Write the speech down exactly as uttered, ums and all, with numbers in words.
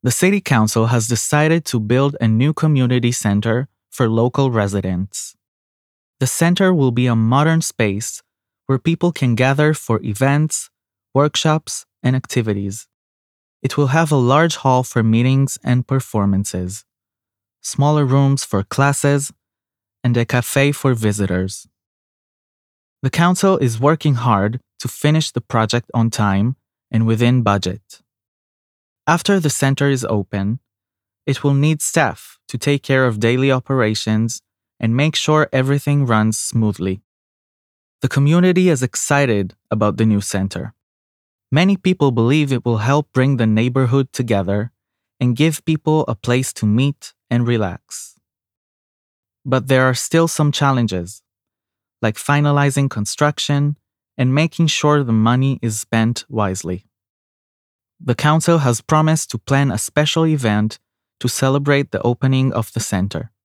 The City Council has decided to build a new community center for local residents. The center will be a modern space where people can gather for events, workshops, and activities. It will have a large hall for meetings and performances, smaller rooms for classes, and a cafe for visitors. The council is working hard to finish the project on time and within budget. After the center is open, it will need staff to take care of daily operations and make sure everything runs smoothly. The community is excited about the new center. Many people believe it will help bring the neighborhood together and give people a place to meet and relax. But there are still some challenges, like finalizing construction and making sure the money is spent wisely. The council has promised to plan a special event to celebrate the opening of the center.